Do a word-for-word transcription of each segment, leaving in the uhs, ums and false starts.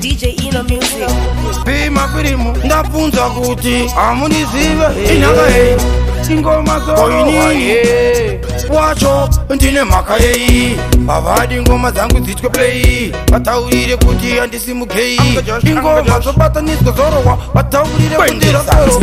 D J Eno Music. Pima firimu ndapunza kuti amunizive inanga hei ingoma zoini wacho ndine maka hei avadi ngoma zangu dzitwe play vataurire kuti handisimukei ingoma zobatanizwa zorowa vataurire kundira soro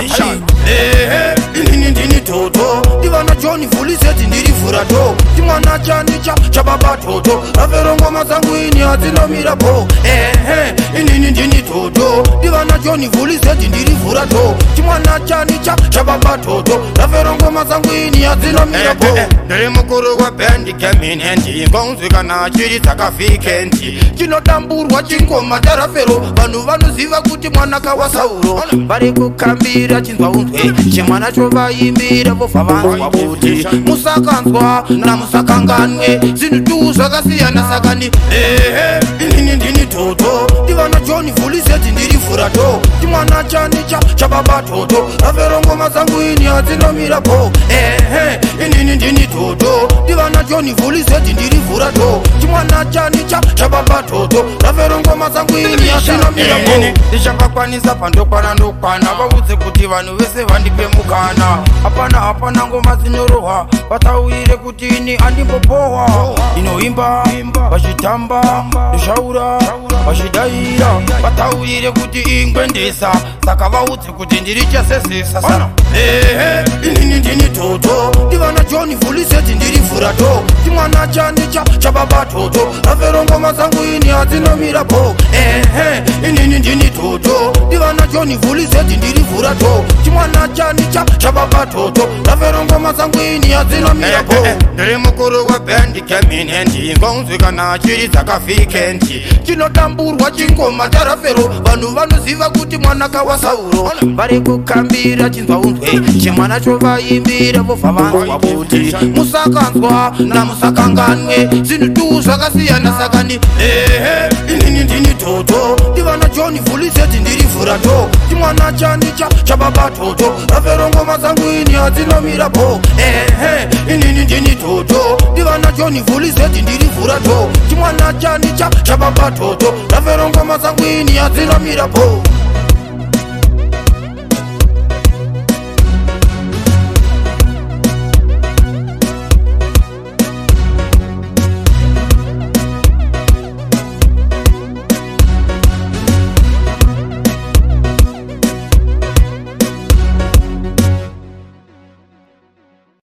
ehe inini ndini toto ndivana John Vuliseti ndiri furato timwana chanicha chababa toto ravero ngoma zangu ini hadzinomira po ehe inini ndini toto ndivana John Vuliseti ndiri furato timwana chanicha chababa toto ravero ngoma zangu ini hadzinomira po ndiri mukuru wa bendi keminenti ngonzvikana chiri dzakafikendi chinotamburwa chingoma tarafero vanhu vanoziva kuti mwanaka wa Sauro vari kukambira chinzwa unzwe chimwana cho vaimbira vobva vanzwa kuti musakanzwa namusakanganwe zvinhu tu zvakasiyana sakani ehe inini ndini toto ndivana John Vuliseti ndiri furato timwana chanicha chababa toto ravero ngoma zangu ini hadzinomira po ehe inini ndini toto ndivana John Vuliseti ndiri furato timwana chanicha chababa toto ravero ngoma zangu ini hadzinomira po ndichakakwanisa pandokwana ndokwana vaudze kuti vanhu vese vandipe mukana hapana hapana ngoma zinorohwa vataurire kuti ini andimbopohwa inoimba vachitamba ndoshaura vachidaira vataurire kuti ingwendesa saka vaudze kuti ndiri chasesesa sana ehe inini ndini toto ndivana John Vuliseti ndiri furato timwana chanicha chababa toto ravero ngoma zangu ini hadzinomira po ehe inini ndini toto ndivana John Vuliseti ndiri furato timwana chanicha chababa toto ravero ngoma zangu ini hadzinomira po ndiri mukuru wa bendi keminenti ngonzvikana chiri dzakafikendi chinotamburwa chingoma tarafero vanhu vanoziva kuti mwanaka wa Sauro vari kukambira chinzwa unzwe chimwana cho vaimbira vobva vanzwa kuti musakanzwa namusakanganwe zvinhu tu zvakasiyana sakani ehe inini ndini toto ndivana John Vuliseti ndiri furato timwana chanicha chababa toto ravero ngoma zangu ini hadzinomira po ehe inini ndini toto ndivana John Vuliseti ndiri furato timwana chanicha chababa toto ravero ngoma zangu ini hadzinomira po